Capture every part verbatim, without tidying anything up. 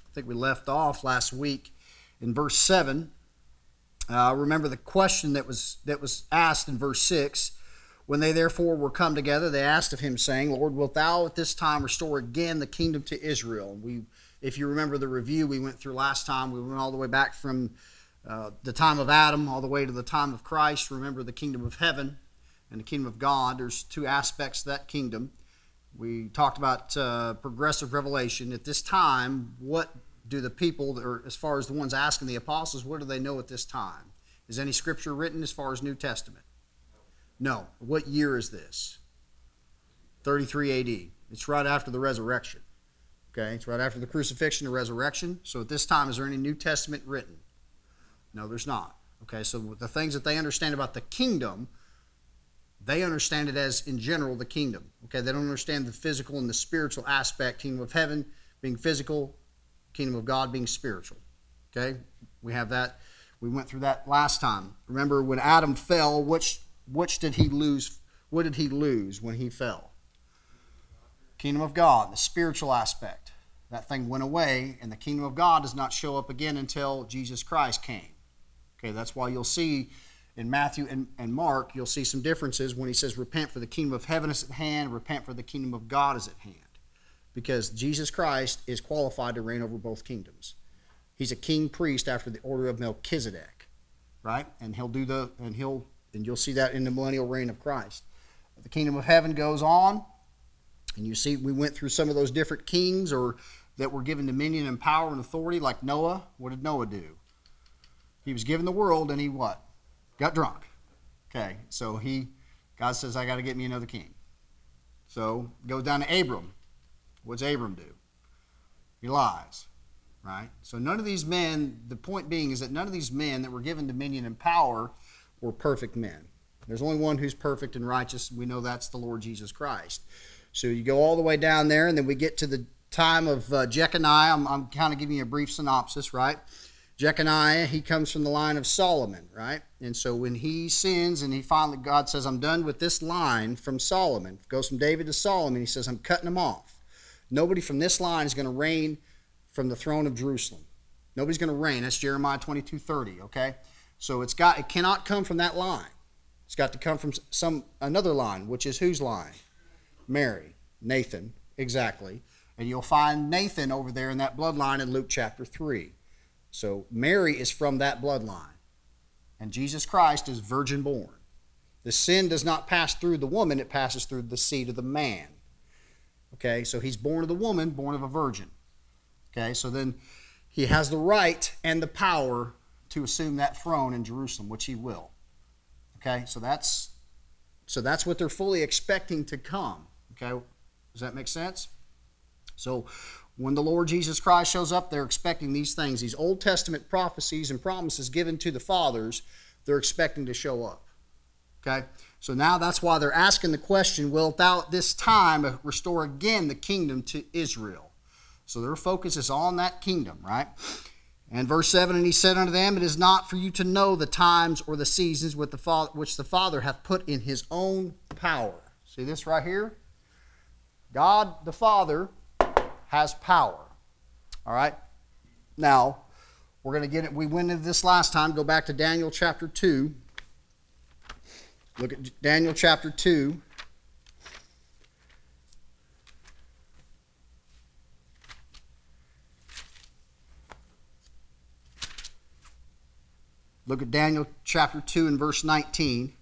I think we left off last week in verse seven. Uh, remember the question that was that was asked in verse six. When they therefore were come together, they asked of him, saying, Lord, wilt thou at this time restore again the kingdom to Israel? And we, if you remember the review we went through last time, we went all the way back from uh, the time of Adam all the way to the time of Christ. Remember the kingdom of heaven and the kingdom of God. There's two aspects to that kingdom. We talked about uh, progressive revelation. At this time, what do the people, or as far as the ones asking the apostles, what do they know at this time? Is any scripture written as far as New Testament? No. What year is this? thirty-three A D. It's right after the resurrection. Okay, it's right after the crucifixion and resurrection. So at this time, is there any New Testament written? No, there's not. Okay, so the things that they understand about the kingdom, they understand it as, in general, the kingdom. Okay, they don't understand the physical and the spiritual aspect, kingdom of heaven being physical, kingdom of God being spiritual. Okay, we have that. We went through that last time. Remember, when Adam fell, which which did he lose? What did he lose when he fell? Kingdom of God, the spiritual aspect. That thing went away, and the kingdom of God does not show up again until Jesus Christ came. Okay, that's why you'll see in Matthew and, and Mark, you'll see some differences when he says, repent for the kingdom of heaven is at hand, repent for the kingdom of God is at hand. Because Jesus Christ is qualified to reign over both kingdoms. He's a king priest after the order of Melchizedek, right? And he'll do the, and he'll, and you'll see that in the millennial reign of Christ. The kingdom of heaven goes on, and you see we went through some of those different kings or that were given dominion and power and authority, like Noah. What did Noah do? He was given the world, and he what? Got drunk. Okay, so he, God says, I got to get me another king. So goes down to Abram. What's Abram do? He lies, right? So none of these men, the point being is that none of these men that were given dominion and power were perfect men. There's only one who's perfect and righteous. We know that's the Lord Jesus Christ. So you go all the way down there, and then we get to the time of uh, Jeconiah. I'm, I'm kind of giving you a brief synopsis, right? Jeconiah, he comes from the line of Solomon, right? And so when he sins and he finally, God says, I'm done with this line from Solomon. It goes from David to Solomon. He says, I'm cutting them off. Nobody from this line is going to reign from the throne of Jerusalem. Nobody's going to reign. That's Jeremiah twenty-two thirty, okay? So it's got, it cannot come from that line. It's got to come from some another line, which is whose line? Mary, Nathan, exactly. And you'll find Nathan over there in that bloodline in Luke chapter three. So Mary is from that bloodline. And Jesus Christ is virgin born. The sin does not pass through the woman, it passes through the seed of the man. Okay, so he's born of the woman, born of a virgin. Okay, so then he has the right and the power to assume that throne in Jerusalem, which he will. Okay, so that's so that's what they're fully expecting to come. Okay, does that make sense? So when the Lord Jesus Christ shows up, they're expecting these things, these Old Testament prophecies and promises given to the fathers, they're expecting to show up. Okay, so now that's why they're asking the question, wilt thou at this time restore again the kingdom to Israel? So their focus is on that kingdom, right? And verse seven, and he said unto them, it is not for you to know the times or the seasons which the Father, which the Father hath put in his own power. See this right here? God the Father has power. All right? Now, we're going to get it. We went into this last time. Go back to Daniel chapter two. Look at Daniel chapter two. Look at Daniel chapter two and verse nineteen.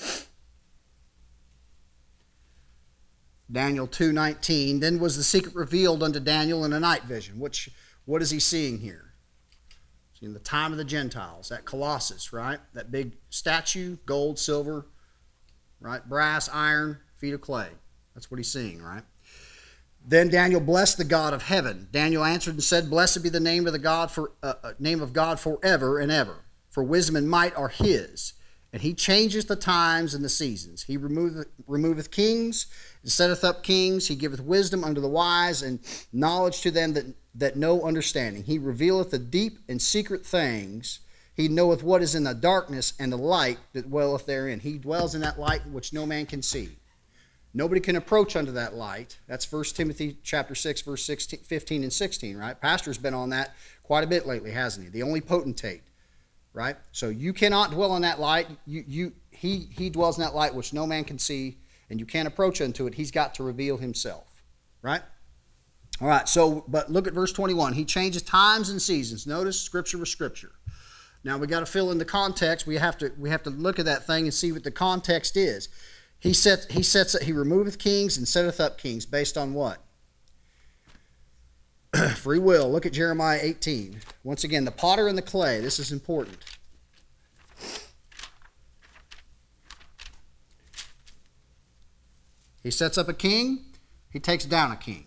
Daniel two nineteen. Then was the secret revealed unto Daniel in a night vision. Which, what is he seeing here? In the time of the Gentiles, that Colossus, right? That big statue, gold, silver, right? Brass, iron, feet of clay. That's what he's seeing, right? Then Daniel blessed the God of heaven. Daniel answered and said, blessed be the name of the God for uh, name of God forever and ever. For wisdom and might are his, and he changes the times and the seasons. He removeth, removeth kings, and setteth up kings. He giveth wisdom unto the wise, and knowledge to them that, that know understanding. He revealeth the deep and secret things. He knoweth what is in the darkness, and the light that dwelleth therein. He dwells in that light which no man can see. Nobody can approach unto that light. That's First Timothy chapter six, verse sixteen, fifteen and sixteen, right? Pastor's been on that quite a bit lately, hasn't he? The only potentate, right? So you cannot dwell in that light. You, you, he, he dwells in that light which no man can see, and you can't approach unto it. He's got to reveal himself, right? All right, so, but look at verse twenty-one. He changes times and seasons. Notice scripture with scripture. Now we got to fill in the context. We have to we have to look at that thing and see what the context is. He sets he sets he removeth kings and setteth up kings based on what? Free will. Look at Jeremiah eighteen. Once again, the potter and the clay. This is important. He sets up a king, he takes down a king.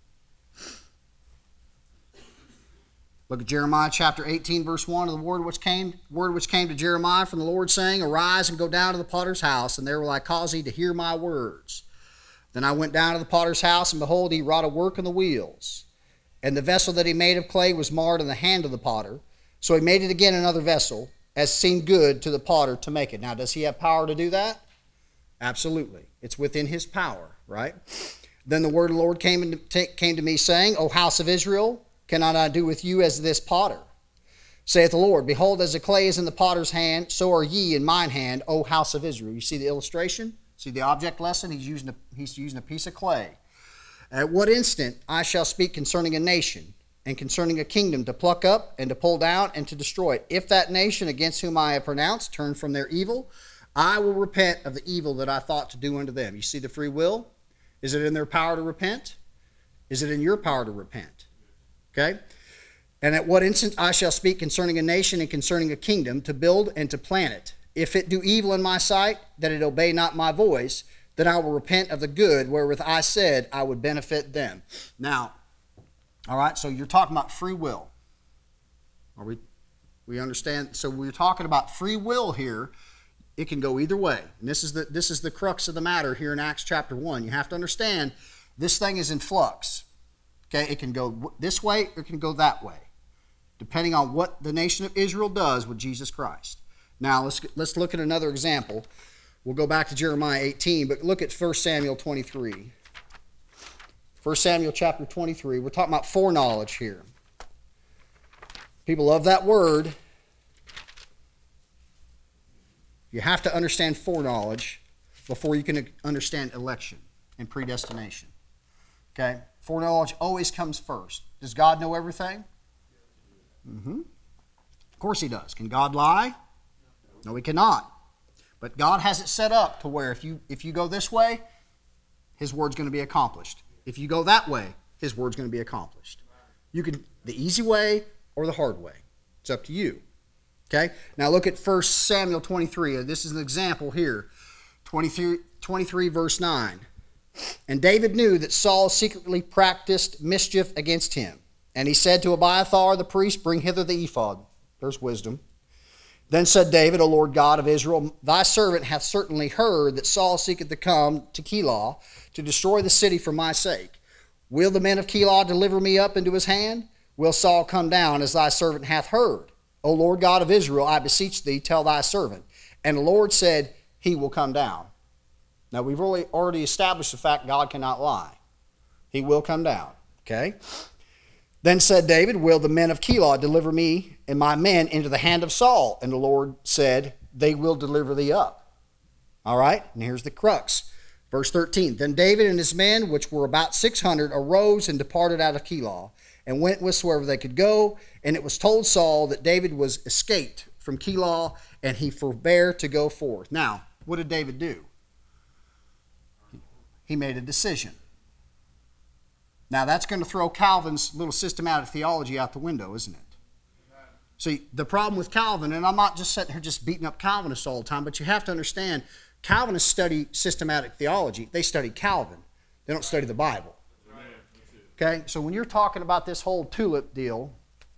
Look at Jeremiah chapter eighteen, verse one. The word which came, word which came to Jeremiah from the Lord, saying, Arise and go down to the potter's house, and there will I cause thee to hear my words. Then I went down to the potter's house, and behold, he wrought a work in the wheels. And the vessel that he made of clay was marred in the hand of the potter. So he made it again another vessel, as seemed good to the potter to make it. Now, does he have power to do that? Absolutely. It's within his power, right? Then the word of the Lord came, to, came to me, saying, O house of Israel, cannot I do with you as this potter? Saith the Lord, Behold, as the clay is in the potter's hand, so are ye in mine hand, O house of Israel. You see the illustration? See the object lesson? He's using a, he's using a piece of clay. At what instant I shall speak concerning a nation, and concerning a kingdom, to pluck up, and to pull down, and to destroy it. If that nation against whom I have pronounced turn from their evil, I will repent of the evil that I thought to do unto them. You see the free will? Is it in their power to repent? Is it in your power to repent? Okay? And at what instant I shall speak concerning a nation and concerning a kingdom, to build and to plant it. If it do evil in my sight, that it obey not my voice, then I will repent of the good wherewith I said I would benefit them. Now, all right, so you're talking about free will. Are we, we understand? So we're talking about free will here. It can go either way. And this is the this is the crux of the matter here in Acts chapter one. You have to understand this thing is in flux. Okay, it can go this way or it can go that way, depending on what the nation of Israel does with Jesus Christ. Now, let's let's look at another example. We'll go back to Jeremiah eighteen, but look at First Samuel twenty-three. First Samuel chapter twenty-three. We're talking about foreknowledge here. People love that word. You have to understand foreknowledge before you can understand election and predestination. Okay? Foreknowledge always comes first. Does God know everything? Mm-hmm. Of course he does. Can God lie? No, he cannot. But God has it set up to where if you if you go this way, his word's going to be accomplished. If you go that way, his word's going to be accomplished. You can the easy way or the hard way. It's up to you. Okay? Now look at First Samuel twenty-three. This is an example here. twenty-three, twenty-three verse nine. And David knew that Saul secretly practiced mischief against him. And he said to Abiathar the priest, Bring hither the ephod. There's wisdom. Then said David, O Lord God of Israel, thy servant hath certainly heard that Saul seeketh to come to Keilah to destroy the city for my sake. Will the men of Keilah deliver me up into his hand? Will Saul come down as thy servant hath heard? O Lord God of Israel, I beseech thee, tell thy servant. And the Lord said, he will come down. Now we've already, already established the fact God cannot lie. He will come down. Okay? Then said David, Will the men of Keilah deliver me and my men into the hand of Saul? And the Lord said, They will deliver thee up. All right? And here's the crux. Verse thirteen. Then David and his men, which were about six hundred, arose and departed out of Keilah, and went whithersoever they could go. And it was told Saul that David was escaped from Keilah, and he forbore to go forth. Now, what did David do? He made a decision. Now, that's going to throw Calvin's little systematic theology out the window, isn't it? See, the problem with Calvin, and I'm not just sitting here just beating up Calvinists all the time, but you have to understand, Calvinists study systematic theology. They study Calvin. They don't study the Bible. Okay, so when you're talking about this whole tulip deal,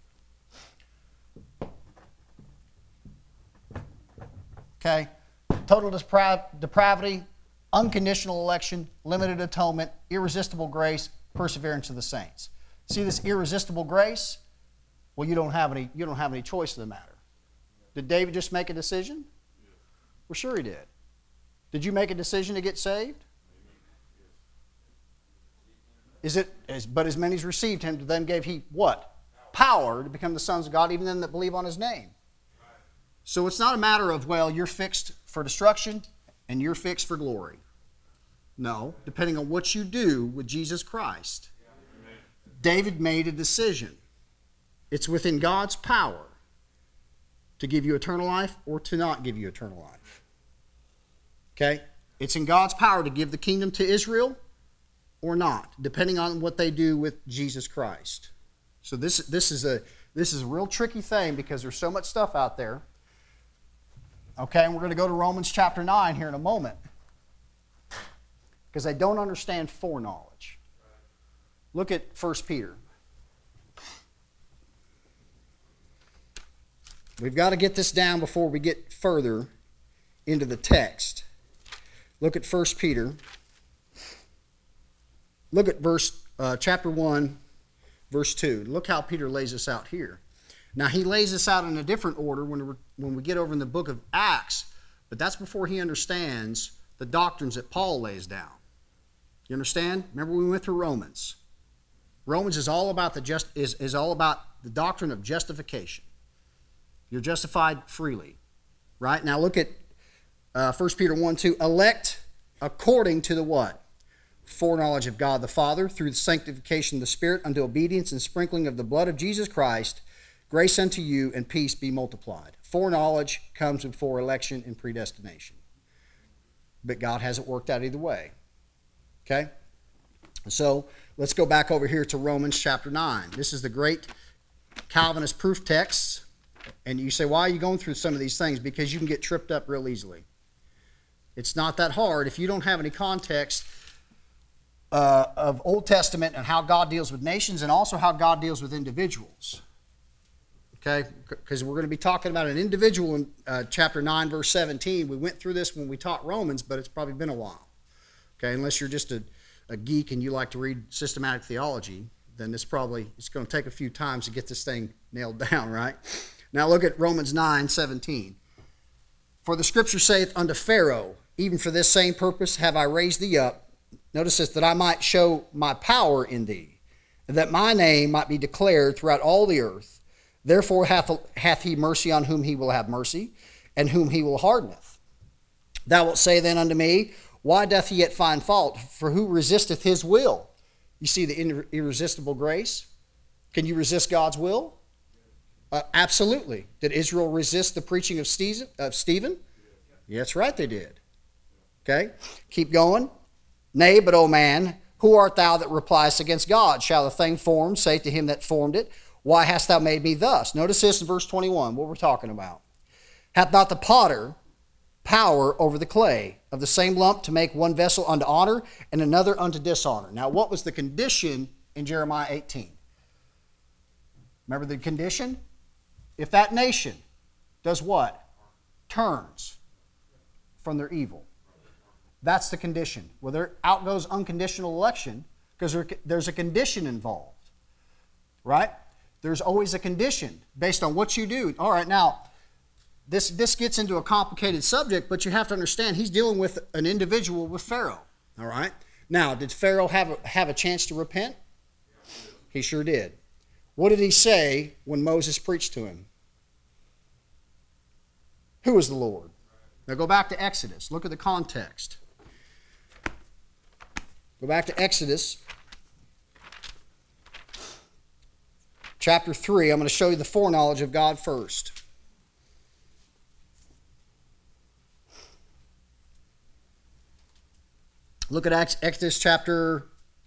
okay, total deprav- depravity, unconditional election, limited atonement, irresistible grace, perseverance of the saints. See this irresistible grace? Well, you don't have any, you don't have any choice in the matter. Did David just make a decision? Well, sure he did. Did you make a decision to get saved? Is it, as, but as many as received him, to them gave he what? Power to become the sons of God, even them that believe on his name. So it's not a matter of, well, you're fixed for destruction and you're fixed for glory. No, depending on what you do with Jesus Christ. David made a decision. It's within God's power to give you eternal life or to not give you eternal life. Okay? It's in God's power to give the kingdom to Israel or not, depending on what they do with Jesus Christ. So this, this, is a, this is a real tricky thing because there's so much stuff out there. Okay, and we're going to go to Romans chapter nine here in a moment. Because they don't understand foreknowledge. Look at First Peter. We've got to get this down before we get further into the text. Look at First Peter. Look at verse uh, chapter one, verse two. Look how Peter lays this out here. Now, he lays this out in a different order when, we're, when we get over in the book of Acts, but that's before he understands the doctrines that Paul lays down. You understand? Remember we went through Romans. Romans is all about the just is, is all about the doctrine of justification. You're justified freely. Right? Now look at uh, First Peter one two. Elect according to the what? Foreknowledge of God the Father, through the sanctification of the Spirit, unto obedience and sprinkling of the blood of Jesus Christ, grace unto you and peace be multiplied. Foreknowledge comes before election and predestination. But God hasn't worked out either way. Okay? So let's go back over here to Romans chapter nine. This is the great Calvinist proof text. And you say, why are you going through some of these things? Because you can get tripped up real easily. It's not that hard. If you don't have any context uh, of Old Testament and how God deals with nations and also how God deals with individuals. Okay? Because we're going to be talking about an individual in uh, chapter nine, verse seventeen. We went through this when we taught Romans, but it's probably been a while. Okay? Unless you're just a, a geek and you like to read systematic theology, then this probably, it's going to take a few times to get this thing nailed down, right? Now look at Romans nine seventeen. For the scripture saith unto Pharaoh, even for this same purpose have I raised thee up. Notice this, that I might show my power in thee, and that my name might be declared throughout all the earth. Therefore hath, hath he mercy on whom he will have mercy, and whom he will hardeneth. Thou wilt say then unto me, why doth he yet find fault? For who resisteth his will? You see the irresistible grace? Can you resist God's will? Uh, absolutely. Did Israel resist the preaching of Stephen? Yeah, that's right, they did. Okay, keep going. Nay, but, O man, who art thou that repliest against God? Shall the thing formed say to him that formed it, why hast thou made me thus? Notice this in verse twenty-one, what we're talking about. Hath not the potter power over the clay of the same lump to make one vessel unto honor and another unto dishonor? Now, what was the condition in Jeremiah eighteen? Remember the condition? If that nation does what? Turns from their evil. That's the condition. Well, there out goes unconditional election because there, there's a condition involved. Right? There's always a condition based on what you do. All right, now, this, this gets into a complicated subject, but you have to understand he's dealing with an individual with Pharaoh. All right? Now, did Pharaoh have a, have a chance to repent? He sure did. What did he say when Moses preached to him? Who is the Lord? Now go back to Exodus. Look at the context. Go back to Exodus chapter three. I'm going to show you the foreknowledge of God first. Look at Exodus chapter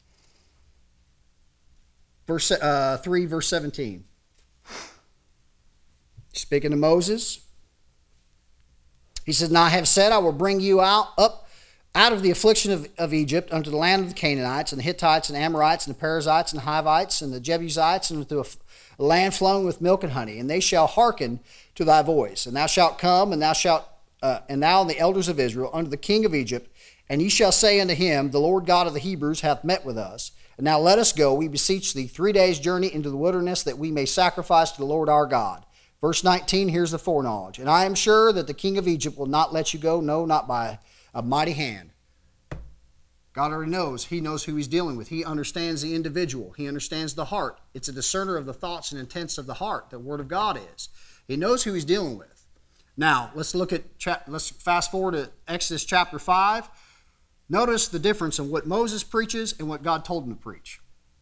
verse, uh, three, verse seventeen. Speaking to Moses, he says, Now I have said, I will bring you out up out of the affliction of, of Egypt unto the land of the Canaanites and the Hittites and the Amorites and the Perizzites and the Hivites and the Jebusites and to a, a land flowing with milk and honey. And they shall hearken to thy voice. And thou shalt come, and thou shalt, uh, and thou and the elders of Israel unto the king of Egypt, and ye shall say unto him, The Lord God of the Hebrews hath met with us. And now let us go, we beseech thee, three days' journey into the wilderness, that we may sacrifice to the Lord our God. Verse nineteen, here's the foreknowledge. And I am sure that the king of Egypt will not let you go, no, not by a mighty hand. God already knows. He knows who he's dealing with. He understands the individual. He understands the heart. It's a discerner of the thoughts and intents of the heart. The Word of God is. He knows who he's dealing with. Now, let's look at, let's fast forward to Exodus chapter five. Notice the difference in what Moses preaches and what God told him to preach.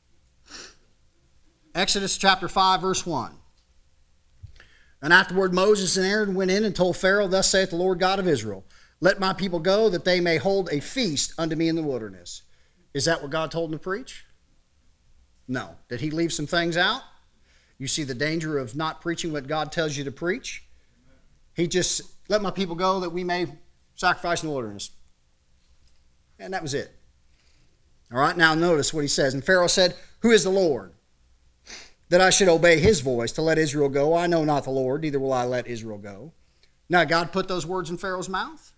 Exodus chapter five, verse one. And afterward Moses and Aaron went in and told Pharaoh, Thus saith the Lord God of Israel, Let my people go, that they may hold a feast unto me in the wilderness. Is that what God told him to preach? No. Did he leave some things out? You see the danger of not preaching what God tells you to preach? He just, let my people go that we may sacrifice in the wilderness. And that was it. All right, now notice what he says. And Pharaoh said, Who is the Lord, that I should obey his voice to let Israel go? I know not the Lord, neither will I let Israel go. Now, God put those words in Pharaoh's mouth?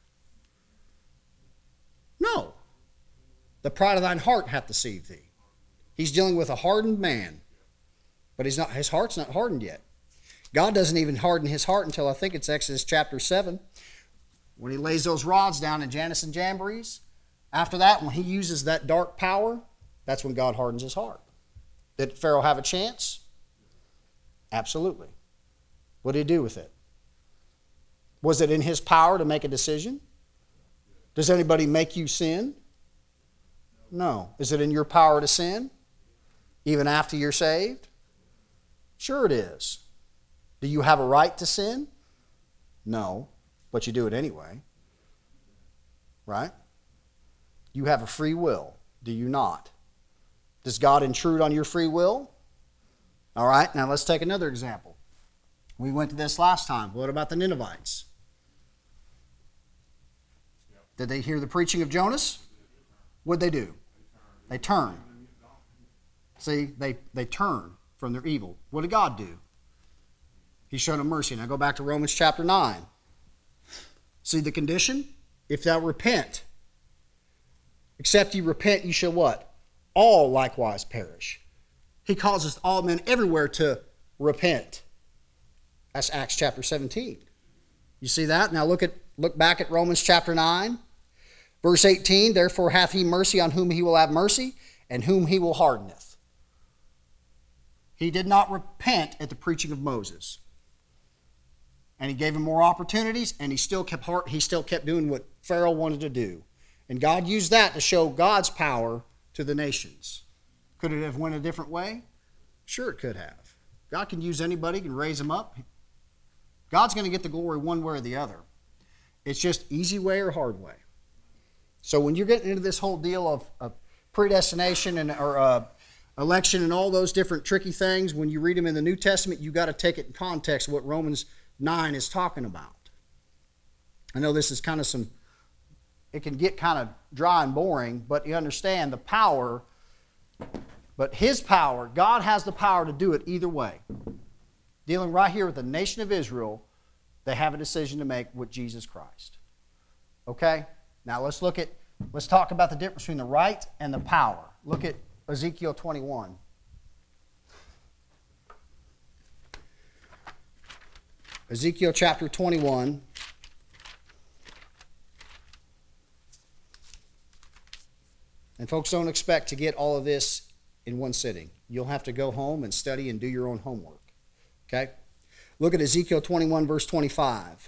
No. The pride of thine heart hath deceived thee. He's dealing with a hardened man, but he's not, his heart's not hardened yet. God doesn't even harden his heart until I think it's Exodus chapter seven, when he lays those rods down in Jannes and Jambres. After that, when he uses that dark power, that's when God hardens his heart. Did Pharaoh have a chance? Absolutely. What did he do with it? Was it in his power to make a decision? Does anybody make you sin? No. Is it in your power to sin, even after you're saved? Sure it is. Do you have a right to sin? No, but you do it anyway. Right? You have a free will, do you not? Does God intrude on your free will? All right, now let's take another example. We went to this last time. What about the Ninevites? Did they hear the preaching of Jonas? What did they do? They turned. See, they, they turned from their evil. What did God do? He showed them mercy. Now go back to Romans chapter nine. See the condition? If thou repent, except ye repent, ye shall what? All likewise perish. He causes all men everywhere to repent. That's Acts chapter seventeen. You see that? Now look at look back at Romans chapter nine, verse eighteen. Therefore hath he mercy on whom he will have mercy, and whom he will hardeneth. He did not repent at the preaching of Moses. And he gave him more opportunities, and he still kept heart, he still kept doing what Pharaoh wanted to do. And God used that to show God's power to the nations. Could it have went a different way? Sure it could have. God can use anybody, can raise them up. God's going to get the glory one way or the other. It's just easy way or hard way. So when you're getting into this whole deal of, of predestination and or uh, election and all those different tricky things, when you read them in the New Testament, you got to take it in context of what Romans nine is talking about. I know this is kind of some, it can get kind of dry and boring, but you understand the power, but his power, God has the power to do it either way. Dealing right here with the nation of Israel, they have a decision to make with Jesus Christ. Okay? Now let's look at, let's talk about the difference between the right and the power. Look at Ezekiel twenty-one. Ezekiel chapter twenty-one. And folks, don't expect to get all of this in one sitting. You'll have to go home and study and do your own homework. Okay? Look at Ezekiel twenty-one, verse twenty-five.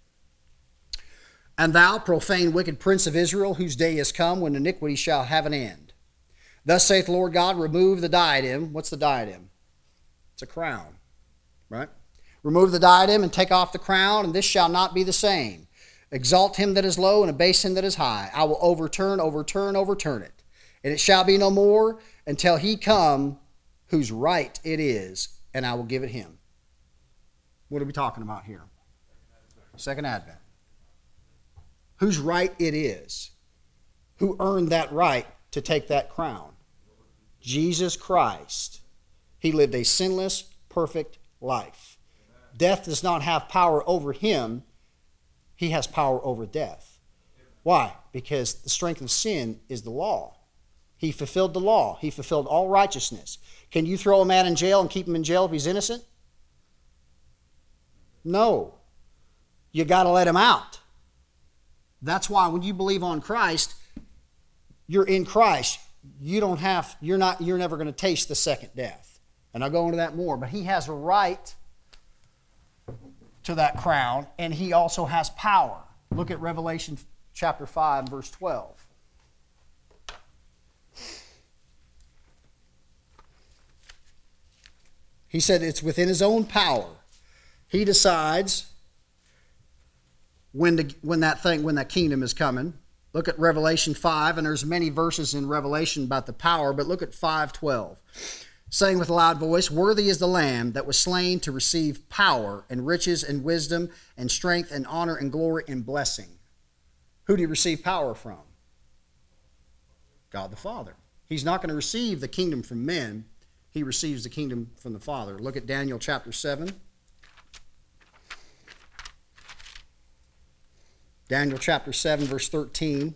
And thou, profane, wicked prince of Israel, whose day is come when iniquity shall have an end. Thus saith the Lord God, remove the diadem. What's the diadem? It's a crown, right? Remove the diadem and take off the crown, and this shall not be the same. Exalt him that is low and abase him that is high. I will overturn, overturn, overturn it. And it shall be no more until he come whose right it is, and I will give it him. What are we talking about here? Second Advent. Whose right it is. Who earned that right to take that crown? Jesus Christ. He lived a sinless, perfect life. Death does not have power over him. He has power over death. Why? Because the strength of sin is the law. He fulfilled the law. He fulfilled all righteousness. Can you throw a man in jail and keep him in jail if he's innocent? No. You got to let him out. That's why when you believe on Christ, you're in Christ, you don't have, you're not, you're never going to taste the second death. And I'll go into that more, but he has a right to that crown, and he also has power. Look at Revelation chapter five, verse twelve. He said it's within his own power. He decides when to, when that thing, when that kingdom is coming. Look at Revelation five, and there's many verses in Revelation about the power, but look at five twelve. Saying with a loud voice, "Worthy is the Lamb that was slain to receive power and riches and wisdom and strength and honor and glory and blessing." Who did he receive power from? God the Father. He's not going to receive the kingdom from men. He receives the kingdom from the Father. Look at Daniel chapter seven. Daniel chapter seven, verse thirteen.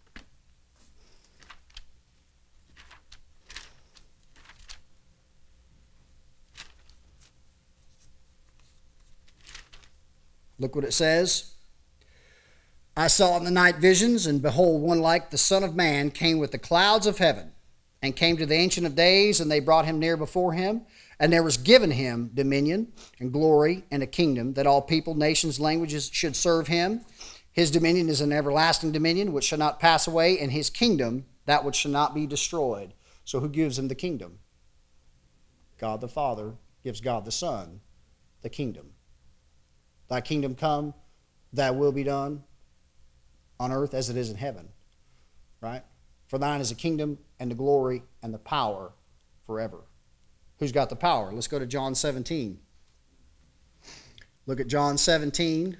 Look what it says. "I saw in the night visions, and behold, one like the Son of Man came with the clouds of heaven, and came to the Ancient of Days, and they brought him near before him. And there was given him dominion and glory and a kingdom, that all people, nations, languages should serve him. His dominion is an everlasting dominion which shall not pass away, and his kingdom that which shall not be destroyed." So who gives him the kingdom? God the Father gives God the Son the kingdom. "Thy kingdom come, thy will be done on earth as it is in heaven." Right? "For thine is the kingdom and the glory and the power forever." Who's got the power? Let's go to John seventeen. Look at John seventeen.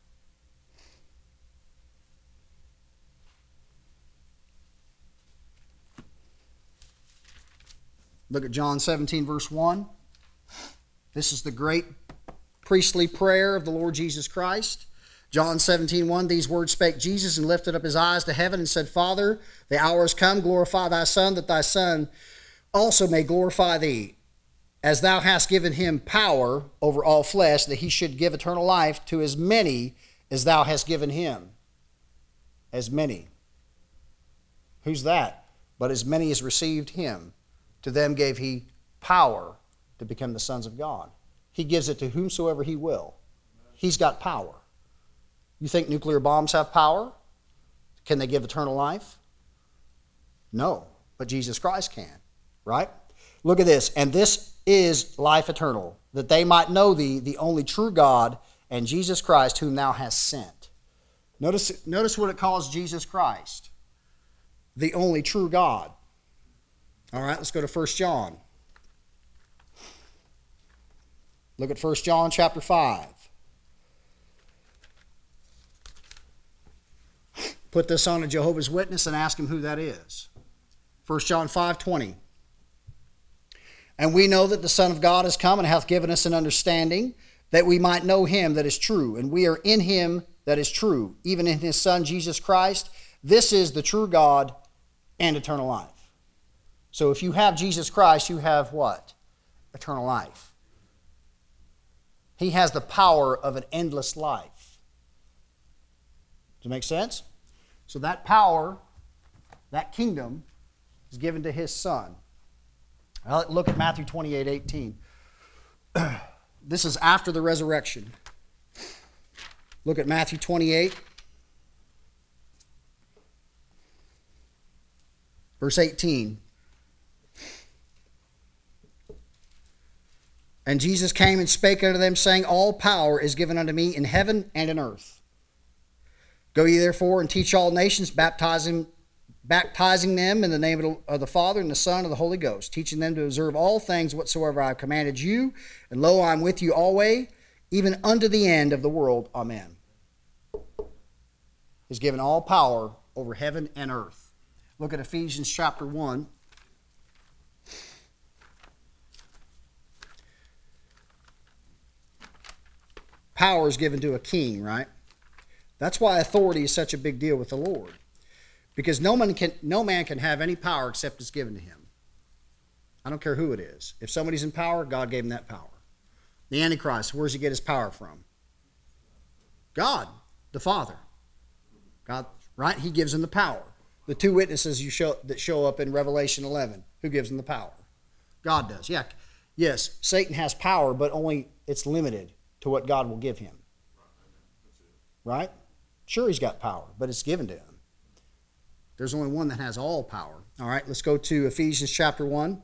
Look at John seventeen, verse one. This is the great priestly prayer of the Lord Jesus Christ. John seventeen, one. "These words spake Jesus, and lifted up his eyes to heaven, and said, Father, the hour is come, glorify thy Son, that thy Son also may glorify thee, as thou hast given him power over all flesh, that he should give eternal life to as many as thou hast given him." As many. Who's that? "But as many as received him, to them gave he power to become the sons of God." He gives it to whomsoever he will. He's got power. You think nuclear bombs have power? Can they give eternal life? No, but Jesus Christ can, right? Look at this. "And this is life eternal, that they might know thee, the only true God, and Jesus Christ, whom thou hast sent." Notice, notice what it calls Jesus Christ. The only true God. All right, let's go to First John. Look at First John chapter five. Put this on a Jehovah's Witness and ask him who that is. First John five twenty. "And we know that the Son of God is come, and hath given us an understanding, that we might know him that is true. And we are in him that is true, even in his Son Jesus Christ. This is the true God and eternal life." So if you have Jesus Christ, you have what? Eternal life. He has the power of an endless life. Does it make sense? So that power, that kingdom, is given to his Son. Now look at Matthew twenty-eight eighteen. This is after the resurrection. Look at Matthew twenty-eight. Verse eighteen. "And Jesus came and spake unto them, saying, All power is given unto me in heaven and in earth. Go ye therefore and teach all nations, baptizing, baptizing them in the name of the Father and the Son and of the Holy Ghost, teaching them to observe all things whatsoever I have commanded you. And lo, I am with you always, even unto the end of the world. Amen." He's given all power over heaven and earth. Look at Ephesians chapter one. Power is given to a king, right? That's why authority is such a big deal with the Lord. Because no man can, no man can have any power except it's given to him. I don't care who it is. If somebody's in power, God gave him that power. The Antichrist, where does he get his power from? God, the Father. God, right? He gives him the power. The two witnesses you show, that show up in Revelation eleven, who gives them the power? God does. Yeah. Yes, Satan has power, but only it's limited to what God will give him. Right? Sure, he's got power, but it's given to him. There's only one that has all power. All right, let's go to Ephesians chapter one.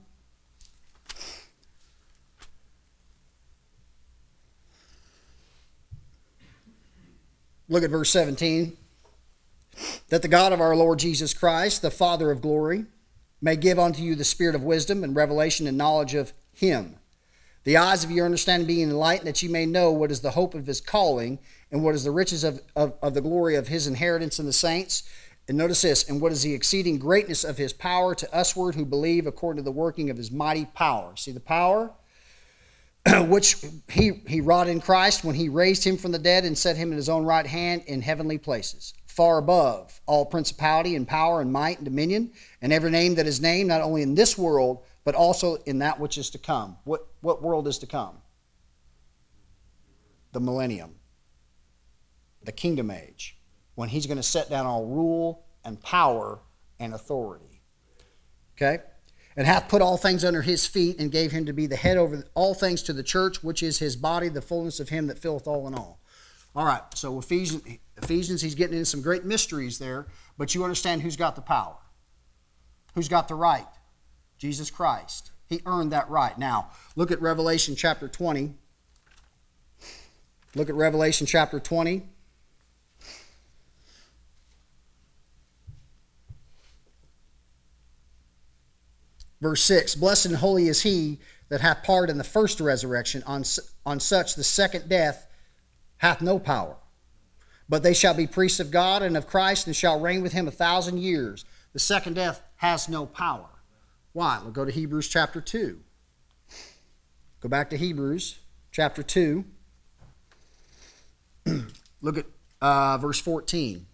Look at verse seventeen. That the God of our Lord Jesus Christ, the Father of glory, may give unto you the spirit of wisdom and revelation and knowledge of him. The eyes of your understanding being enlightened, that you may know what is the hope of his calling, and what is the riches of, of, of the glory of his inheritance in the saints. And notice this, and what is the exceeding greatness of his power to usward who believe, according to the working of his mighty power. See the power? Which he, he wrought in Christ when he raised him from the dead and set him in his own right hand in heavenly places, far above all principality and power and might and dominion, and every name that is named, not only in this world, but also in that which is to come. What, what world is to come? The millennium. The kingdom age. When he's going to set down all rule and power and authority. Okay? And hath put all things under his feet, and gave him to be the head over all things to the church, which is his body, the fullness of him that filleth all in all. All right, so Ephesians, Ephesians, he's getting into some great mysteries there, but you understand who's got the power. Who's got the right? Jesus Christ. He earned that right. Now, look at Revelation chapter twenty. Look at Revelation chapter twenty. Verse six, blessed and holy is he that hath part in the first resurrection. On, on such the second death hath no power. But they shall be priests of God and of Christ, and shall reign with him a thousand years. The second death has no power. Why? We'll go to Hebrews chapter two. Go back to Hebrews chapter two. Look at uh, verse fourteen.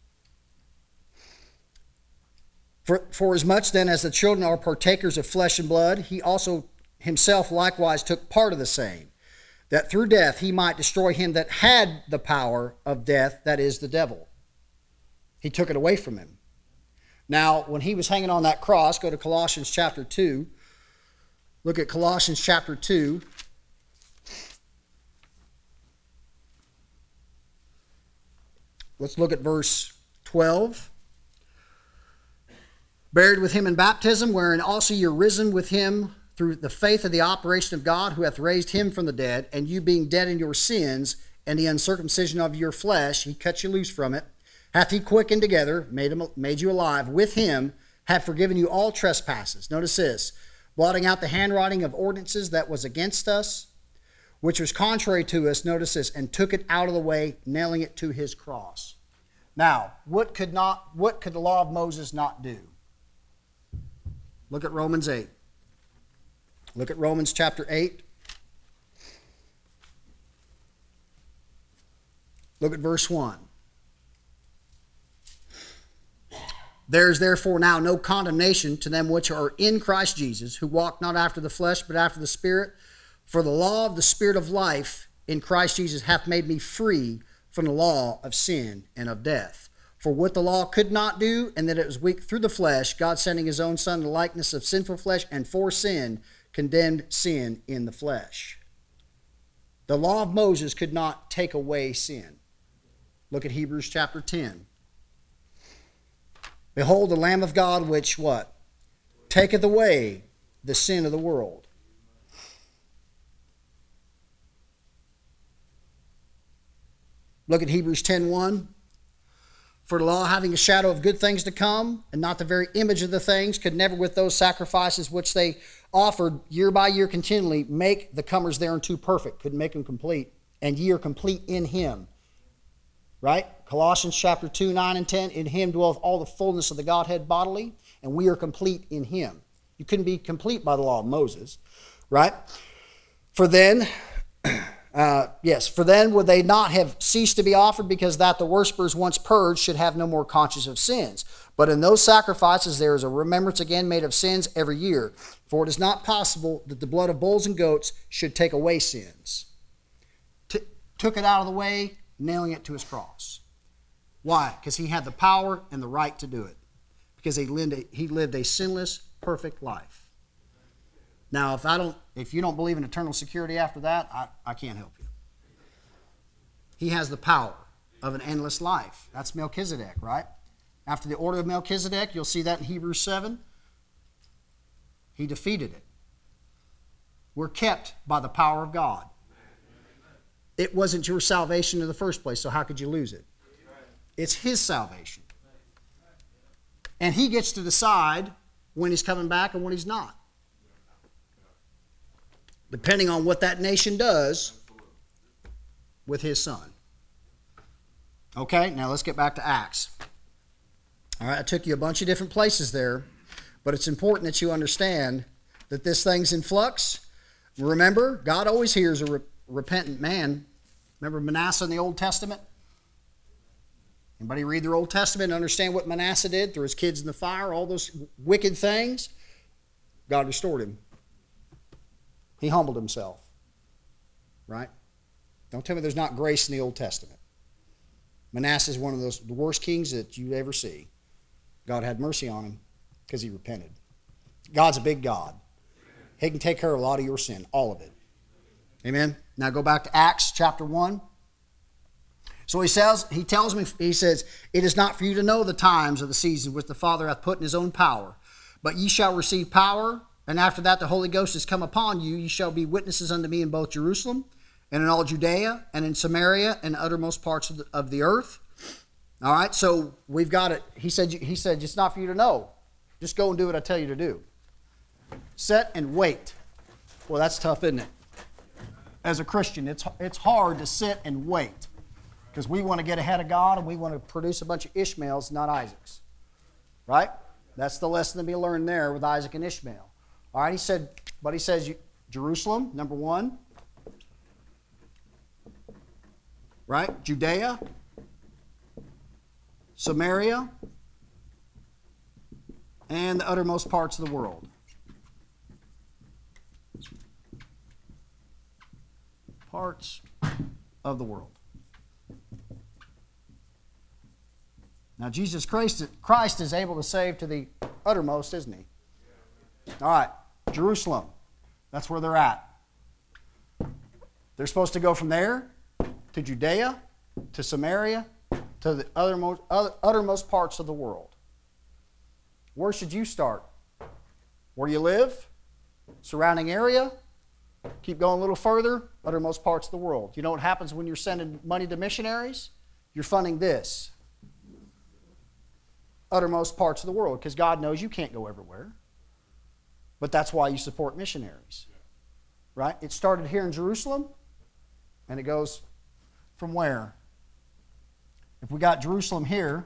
For, for as much then as the children are partakers of flesh and blood, he also himself likewise took part of the same, that through death he might destroy him that had the power of death, that is, the devil. He took it away from him. Now, when he was hanging on that cross, go to Colossians chapter two. Look at Colossians chapter two. Let's look at verse twelve. Buried with him in baptism, wherein also you're risen with him through the faith of the operation of God, who hath raised him from the dead, and you being dead in your sins and the uncircumcision of your flesh, he cut you loose from it, hath he quickened together, made, him, made you alive with him, hath forgiven you all trespasses. Notice this, blotting out the handwriting of ordinances that was against us, which was contrary to us, notice this, and took it out of the way, nailing it to his cross. Now, what could not, what could the law of Moses not do? Look at Romans eight. Look at Romans chapter eight. Look at verse one. There is therefore now no condemnation to them which are in Christ Jesus, who walk not after the flesh, but after the Spirit. For the law of the Spirit of life in Christ Jesus hath made me free from the law of sin and of death. For what the law could not do, and that it was weak through the flesh, God sending his own Son in the likeness of sinful flesh, and for sin, condemned sin in the flesh. The law of Moses could not take away sin. Look at Hebrews chapter ten. Behold the Lamb of God, which what? Taketh away the sin of the world. Look at Hebrews ten one. For the law, having a shadow of good things to come, and not the very image of the things, could never with those sacrifices which they offered year by year continually make the comers thereunto perfect. Couldn't make them complete. And ye are complete in him. Right? Colossians chapter two, nine and ten. In him dwelleth all the fullness of the Godhead bodily, and we are complete in him. You couldn't be complete by the law of Moses. Right? For then... Uh, yes, for then would they not have ceased to be offered, because that the worshippers once purged should have no more conscience of sins. But in those sacrifices there is a remembrance again made of sins every year. For it is not possible that the blood of bulls and goats should take away sins. T- took it out of the way, nailing it to his cross. Why? Because he had the power and the right to do it. because he lived a, he lived a sinless, perfect life. Now, if I don't, if you don't believe in eternal security after that, I, I can't help you. He has the power of an endless life. That's Melchizedek, right? After the order of Melchizedek, you'll see that in Hebrews seven. He defeated it. We're kept by the power of God. It wasn't your salvation in the first place, so how could you lose it? It's His salvation. And He gets to decide when He's coming back and when He's not. Depending on what that nation does with His Son. Okay, now let's get back to Acts. All right, I took you a bunch of different places there, but it's important that you understand that this thing's in flux. Remember, God always hears a re- repentant man. Remember Manasseh in the Old Testament? Anybody read their Old Testament and understand what Manasseh did? Threw his kids in the fire, all those wicked things. God restored him. He humbled himself. Right? Don't tell me there's not grace in the Old Testament. Manasseh is one of those the worst kings that you ever see. God had mercy on him because he repented. God's a big God. He can take care of a lot of your sin, all of it. Amen? Now go back to Acts chapter one. So he says, he tells me, he says, it is not for you to know the times of the seasons which the Father hath put in His own power. But ye shall receive power, and after that the Holy Ghost is come upon you. Ye shall be witnesses unto me in both Jerusalem, and in all Judea, and in Samaria, and uttermost parts of the, of the earth. All right, so we've got it. He said, he said, it's not for you to know. Just go and do what I tell you to do. Sit and wait. Well, that's tough, isn't it? As a Christian, it's, it's hard to sit and wait. Because we want to get ahead of God and we want to produce a bunch of Ishmaels, not Isaacs. Right? That's the lesson to be learned there with Isaac and Ishmael. All right, he said, but he says, Jerusalem, number one. Right? Judea. Samaria. And the uttermost parts of the world. Parts of the world. Now, Jesus Christ, Christ is able to save to the uttermost, isn't He? All right, Jerusalem. That's where they're at. They're supposed to go from there to Judea, to Samaria, to the uttermost, uttermost parts of the world. Where should you start? Where you live? Surrounding area? Keep going a little further, uttermost parts of the world. You know what happens when you're sending money to missionaries? You're funding this. Uttermost parts of the world, because God knows you can't go everywhere. But that's why you support missionaries. Right? It started here in Jerusalem, and it goes from where? If we got Jerusalem here,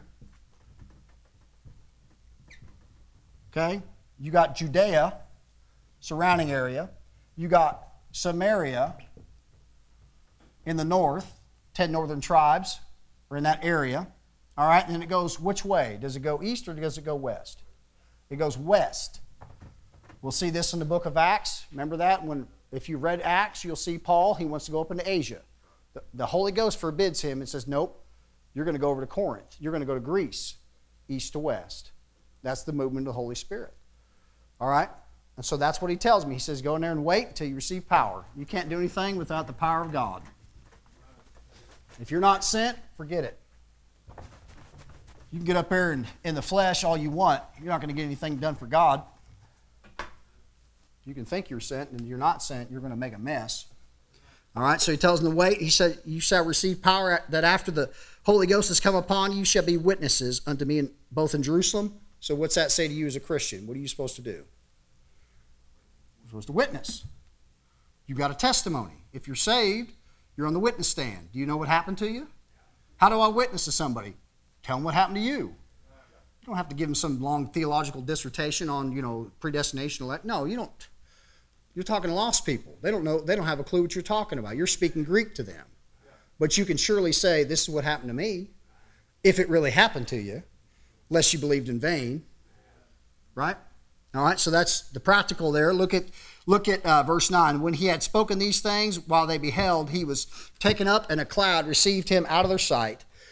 okay, you got Judea, surrounding area. You got Samaria in the north, ten northern tribes are in that area. All right, and then it goes which way? Does it go east or does it go west? It goes west. We'll see this in the book of Acts. Remember that? When if you read Acts, you'll see Paul, he wants to go up into Asia. The, the Holy Ghost forbids him and says, nope, you're going to go over to Corinth. You're going to go to Greece, east to west. That's the movement of the Holy Spirit. All right? And so that's what he tells me. He says, go in there and wait until you receive power. You can't do anything without the power of God. If you're not sent, forget it. You can get up there and in the flesh all you want. You're not going to get anything done for God. You can think you're sent, and you're not sent. You're going to make a mess. All right, so he tells them to wait. He said, you shall receive power that after the Holy Ghost has come upon you, you shall be witnesses unto me in, both in Jerusalem. So what's that say to you as a Christian? What are you supposed to do? You're supposed to witness. You've got a testimony. If you're saved, you're on the witness stand. Do you know what happened to you? How do I witness to somebody? Tell them what happened to you. You don't have to give them some long theological dissertation on, you know, predestination. No, you don't. You're talking to lost people. They don't know. They don't have a clue what you're talking about. You're speaking Greek to them. But you can surely say, this is what happened to me, if it really happened to you, lest you believed in vain. Right? All right, so that's the practical there. Look at look at uh, verse nine. When he had spoken these things, while they beheld, he was taken up, and a cloud received him out of their sight.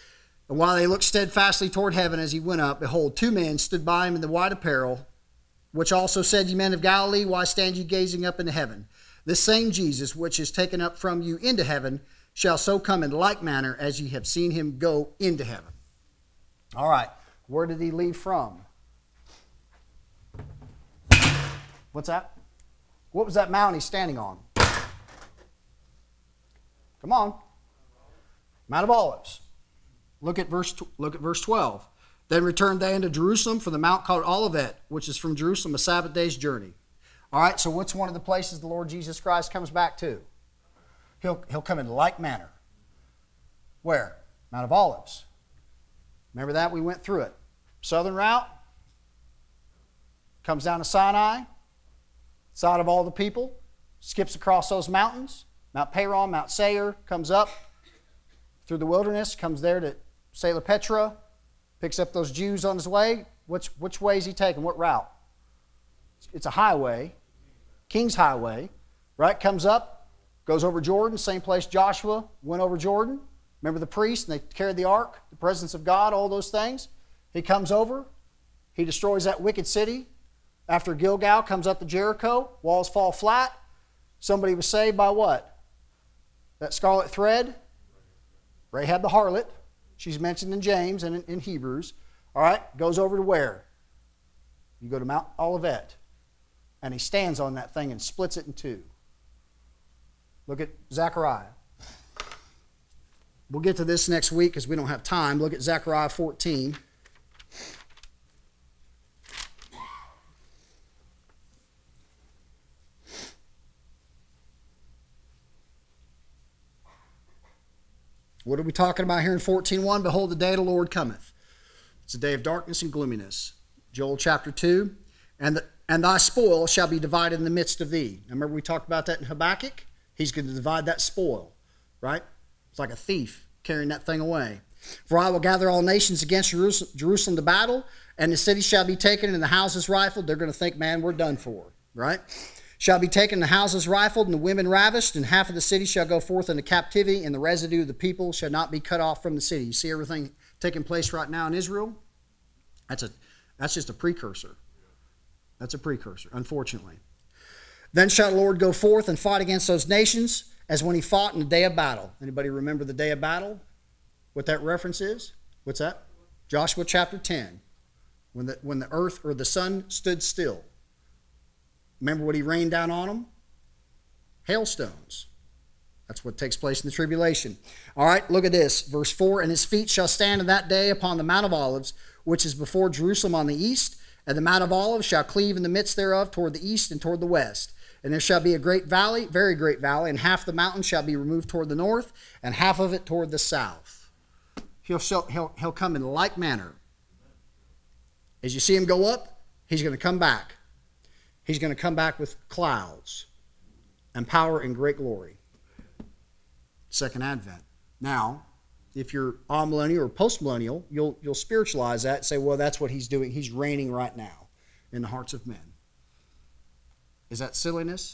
And while they looked steadfastly toward heaven as he went up, behold, two men stood by him in the white apparel, which also said, Ye men of Galilee, why stand ye gazing up into heaven? This same Jesus, which is taken up from you into heaven, shall so come in like manner as ye have seen him go into heaven. All right, where did he leave from? What's that? What was that mount he's standing on? Come on. Mount of Olives. Look at verse look at verse twelve. Then returned they unto Jerusalem from the mount called Olivet, which is from Jerusalem a Sabbath day's journey. All right, so what's one of the places the Lord Jesus Christ comes back to? He'll, he'll come in like manner. Where? Mount of Olives. Remember that? We went through it. Southern route. Comes down to Sinai. Side of all the people. Skips across those mountains. Mount Paran, Mount Seir. Comes up through the wilderness. Comes there to Sela Petra. Picks up those Jews on his way. Which, which way is he taking? What route? It's a highway. King's Highway. Right? Comes up. Goes over Jordan. Same place Joshua went over Jordan. Remember the priest, and they carried the ark, the presence of God, all those things. He comes over. He destroys that wicked city. After Gilgal, comes up to Jericho. Walls fall flat. Somebody was saved by what? That scarlet thread. Rahab the harlot. She's mentioned in James and in, in Hebrews. All right, goes over to where? You go to Mount Olivet. And he stands on that thing and splits it in two. Look at Zechariah. We'll get to this next week because we don't have time. Look at Zechariah fourteen. What are we talking about here in fourteen one? Behold, the day of the Lord cometh. It's a day of darkness and gloominess. Joel chapter two. And, the, and thy spoil shall be divided in the midst of thee. Now, remember we talked about that in Habakkuk? He's going to divide that spoil, right? It's like a thief carrying that thing away. For I will gather all nations against Jerusalem to battle, and the city shall be taken and the houses rifled. They're going to think, man, we're done for, right? Shall be taken, the houses rifled, and the women ravished, and half of the city shall go forth into captivity, and the residue of the people shall not be cut off from the city. You see everything taking place right now in Israel? That's a that's just a precursor. That's a precursor, unfortunately. Then shall the Lord go forth and fight against those nations, as when he fought in the day of battle. Anybody remember the day of battle? What that reference is? What's that? Joshua chapter ten. When the, when the earth or the sun stood still. Remember what he rained down on them? Hailstones. That's what takes place in the tribulation. All right, look at this. Verse four, and his feet shall stand in that day upon the Mount of Olives, which is before Jerusalem on the east, and the Mount of Olives shall cleave in the midst thereof toward the east and toward the west. And there shall be a great valley, very great valley, and half the mountain shall be removed toward the north, and half of it toward the south. He'll, show, he'll, he'll come in like manner. As you see him go up, he's going to come back. He's going to come back with clouds and power and great glory. Second advent. Now, if you're amillennial or postmillennial, you'll, you'll spiritualize that and say, well, that's what he's doing. He's reigning right now in the hearts of men. Is that silliness?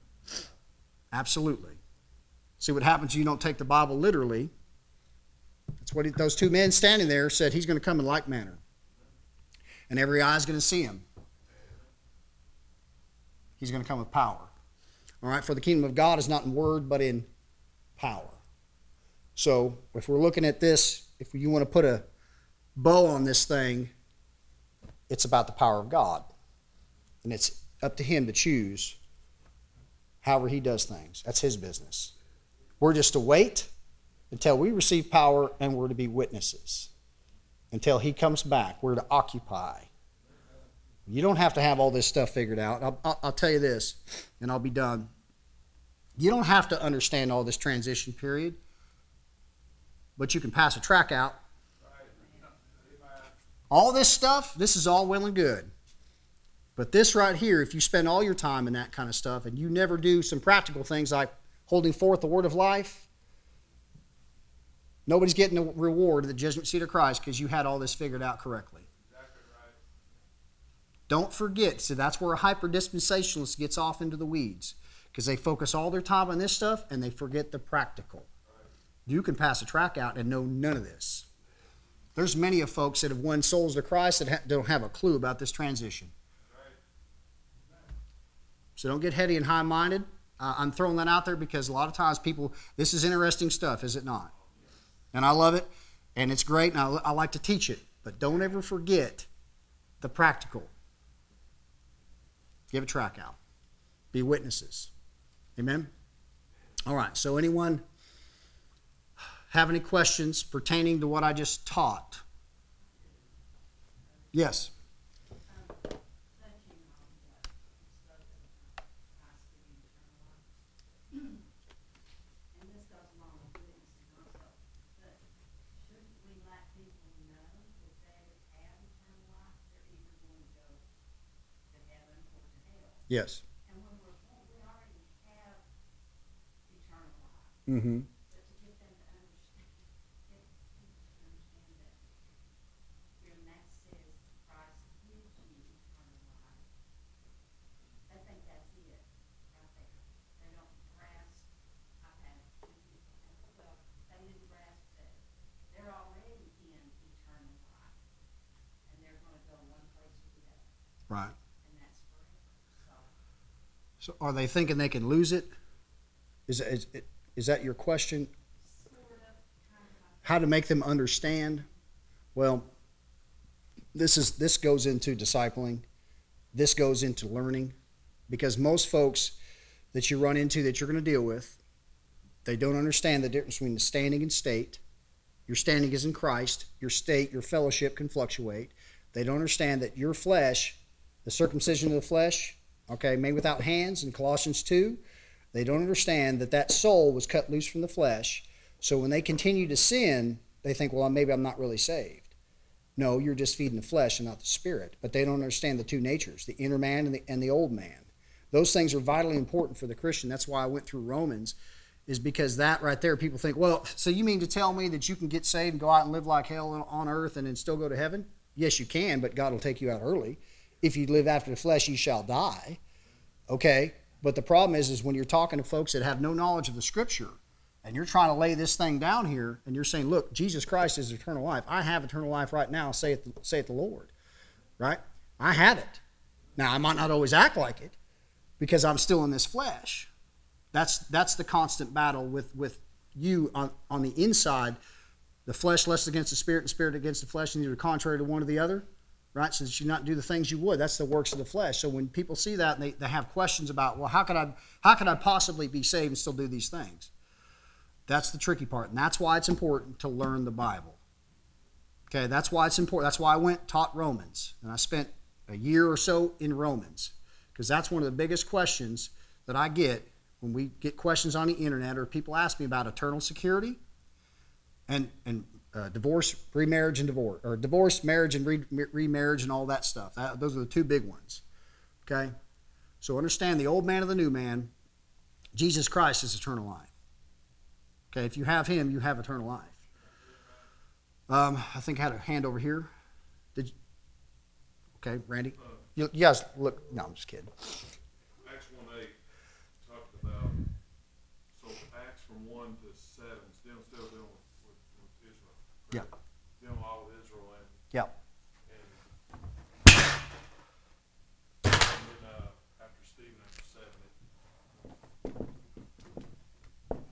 Absolutely. See what happens when you don't take the Bible literally. That's what he, those two men standing there said, he's going to come in like manner. And every eye is going to see him. He's going to come with power. All right, for the kingdom of God is not in word, but in power. So if we're looking at this, if you want to put a bow on this thing, it's about the power of God. And it's up to him to choose however he does things. That's his business. We're just to wait until we receive power, and we're to be witnesses. Until he comes back, we're to occupy. You don't have to have all this stuff figured out. I'll, I'll, I'll tell you this, and I'll be done. You don't have to understand all this transition period, but you can pass a track out. All this stuff, this is all well and good. But this right here, if you spend all your time in that kind of stuff and you never do some practical things like holding forth the word of life, nobody's getting a reward at the judgment seat of Christ because you had all this figured out correctly. Exactly right. Don't forget, see, that's where a hyper-dispensationalist gets off into the weeds because they focus all their time on this stuff and they forget the practical. Right. You can pass a track out and know none of this. There's many of folks that have won souls to Christ that ha- don't have a clue about this transition. So don't get heady and high-minded. Uh, I'm throwing that out there because a lot of times people, this is interesting stuff, is it not? And I love it, and it's great, and I, I like to teach it. But don't ever forget the practical. Give a track out. Be witnesses. Amen? All right, so anyone have any questions pertaining to what I just taught? Yes. Yes. And when we're born, we already have eternal life. Mm-hmm. But to get them to understand, get people to understand that when that says Christ gives you eternal life, they think that's it right there. They don't grasp. I've had two people have, well, they didn't grasp that they're already in eternal life, and they're going to go one place or the other. Right. So are they thinking they can lose it? Is, is, is that your question? sort of, kind of. How to make them understand? Well, this is this goes into discipling. This goes into learning. Because most folks that you run into that you're going to deal with, they don't understand the difference between the standing and state. Your standing is in Christ. Your state, your fellowship can fluctuate. They don't understand that your flesh, the circumcision of the flesh, okay, made without hands in Colossians two, they don't understand that that soul was cut loose from the flesh. So when they continue to sin, they think, well, maybe I'm not really saved. No, you're just feeding the flesh and not the spirit. But they don't understand the two natures, the inner man and the, and the old man. Those things are vitally important for the Christian. That's why I went through Romans, is because that right there, people think, well, so you mean to tell me that you can get saved and go out and live like hell on earth and then still go to heaven? Yes, you can, but God will take you out early. If you live after the flesh, you shall die. Okay, but the problem is, is when you're talking to folks that have no knowledge of the Scripture, and you're trying to lay this thing down here, and you're saying, look, Jesus Christ is eternal life. I have eternal life right now, say it, say it the Lord, right? I have it. Now, I might not always act like it because I'm still in this flesh. That's that's the constant battle with, with you on, on the inside, the flesh lusts against the spirit and spirit against the flesh, and either contrary to one or the other. Right, so that you not do the things you would. That's the works of the flesh. So when people see that and they, they have questions about, well, how could I how could I possibly be saved and still do these things? That's the tricky part, and that's why it's important to learn the Bible. Okay, that's why it's important. That's why I went taught Romans, and I spent a year or so in Romans, because that's one of the biggest questions that I get when we get questions on the internet, or people ask me about eternal security and and. Uh, divorce, remarriage, and divorce, or divorce, marriage, and re- remarriage, and all that stuff. That, those are the two big ones. Okay? So understand the old man and the new man. Jesus Christ is eternal life. Okay? If you have him, you have eternal life. Um, I think I had a hand over here. Did you? Okay, Randy? You, you guys look. No, I'm just kidding. Acts one eight talked about, so Acts from one to seven, still, still dealing with Yeah. Dealing with all of Israel and Yeah. and, and then uh, after Stephen after seven. It,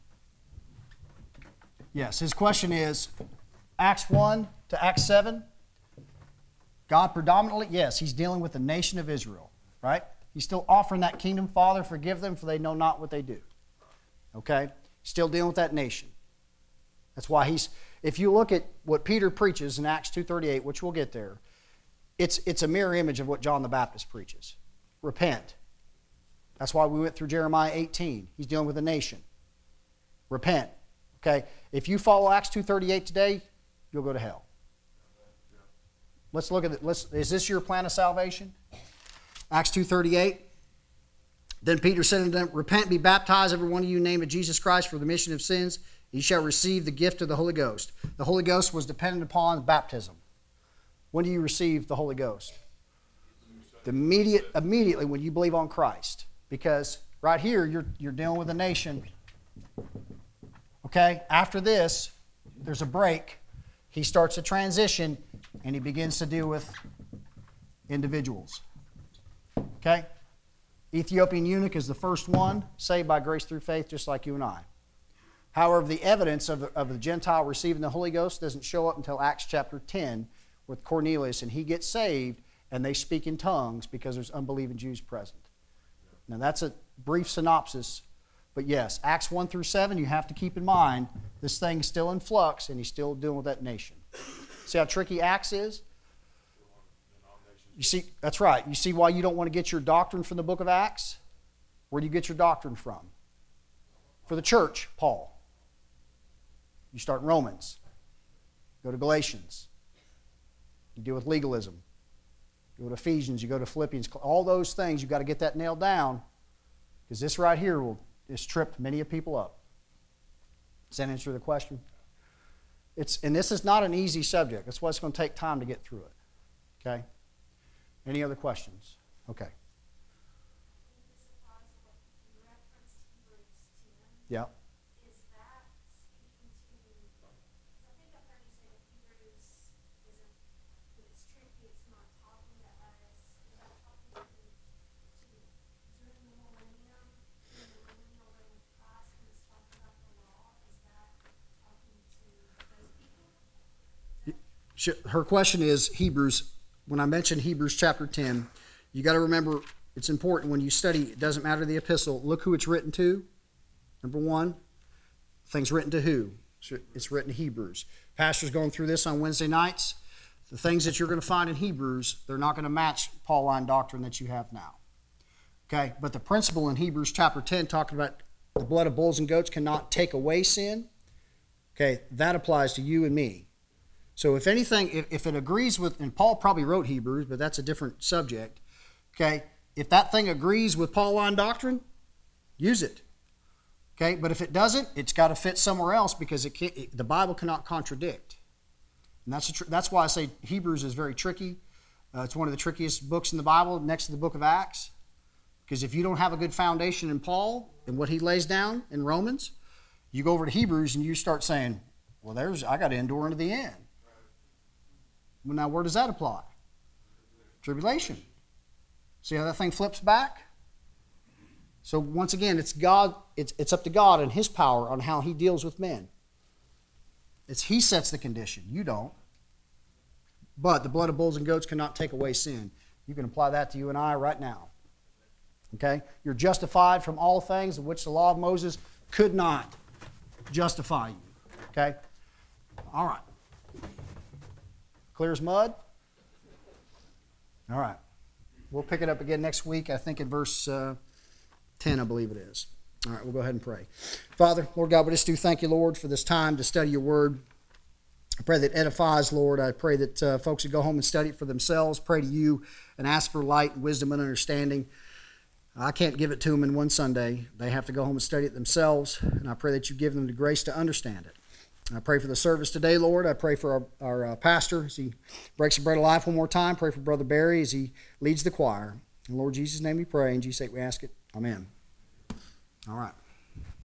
Yes. His question is, Acts one to Acts seven. God predominantly, yes, he's dealing with the nation of Israel, right? He's still offering that kingdom. Father, forgive them, for they know not what they do. Okay? Still dealing with that nation. That's why he's. If you look at what Peter preaches in Acts two thirty-eight, which we'll get there, it's, it's a mirror image of what John the Baptist preaches. Repent. That's why we went through Jeremiah eighteen. He's dealing with a nation. Repent. Okay? If you follow Acts two thirty-eight today, you'll go to hell. Let's look at it. Let's, is this your plan of salvation? Acts two thirty-eight. Then Peter said unto them, repent, be baptized, every one of you, in the name of Jesus Christ, for the remission of sins. Ye shall receive the gift of the Holy Ghost. The Holy Ghost was dependent upon baptism. When do you receive the Holy Ghost? The immediate, immediately when you believe on Christ. Because right here, you're, you're dealing with a nation. Okay? After this, there's a break. he starts a transition and he begins to deal with individuals. Okay? Ethiopian eunuch is the first one saved by grace through faith, just like you and I. However, the evidence of the, of the Gentile receiving the Holy Ghost doesn't show up until Acts chapter ten with Cornelius, and he gets saved and they speak in tongues because there's unbelieving Jews present. Now that's a brief synopsis, but yes, Acts one through seven, you have to keep in mind this thing is still in flux and he's still dealing with that nation. See how tricky Acts is? You see, that's right. You see why you don't want to get your doctrine from the book of Acts? Where do you get your doctrine from? For the church, Paul. You start in Romans. Go to Galatians. You deal with legalism. You go to Ephesians. You go to Philippians. All those things, you've got to get that nailed down, because this right here will has tripped many of people up. Does that answer the question? It's, and this is not an easy subject. That's why it's going to take time to get through it. Okay? Any other questions? Okay. Yeah. Is that speaking to, I think I've heard you say that Hebrews isn't, that it's tricky, it's not talking to us, is that talking to, to during the millennium, during the millennial reign of Christ, when it's talking about the law, is that talking to those people? Her question is Hebrews. When I mentioned Hebrews chapter ten, you got to remember, it's important when you study, it doesn't matter the epistle, look who it's written to. Number one, things written to who? It's written to Hebrews. Pastor's going through this on Wednesday nights. The things that you're going to find in Hebrews, they're not going to match Pauline doctrine that you have now. Okay, but the principle in Hebrews chapter ten, talking about the blood of bulls and goats cannot take away sin, okay, that applies to you and me. So if anything, if, if it agrees with, and Paul probably wrote Hebrews, but that's a different subject, okay, if that thing agrees with Pauline doctrine, use it. Okay, but if it doesn't, it's got to fit somewhere else, because it can't, it, the Bible cannot contradict. And that's, a tr- that's why I say Hebrews is very tricky. Uh, it's one of the trickiest books in the Bible next to the book of Acts. Because if you don't have a good foundation in Paul and what he lays down in Romans, you go over to Hebrews and you start saying, well, there's I got to endure into the end. Well, now where does that apply? Tribulation. See how that thing flips back? So once again, it's God. It's it's up to God and His power on how He deals with men. It's He sets the condition. You don't. But the blood of bulls and goats cannot take away sin. You can apply that to you and I right now. Okay? You're justified from all things of which the law of Moses could not justify you. Okay? All right. Clear as mud? All right. We'll pick it up again next week, I think in verse uh, ten, I believe it is. All right, we'll go ahead and pray. Father, Lord God, we just do thank you, Lord, for this time to study your word. I pray that it edifies, Lord. I pray that uh, folks would go home and study it for themselves, pray to you, and ask for light, wisdom, and understanding. I can't give it to them in one Sunday. They have to go home and study it themselves, and I pray that you give them the grace to understand it. I pray for the service today, Lord. I pray for our, our uh, pastor as he breaks the bread of life one more time. Pray for Brother Barry as he leads the choir. In Lord Jesus' name we pray. In Jesus' sake we ask it. Amen. All right.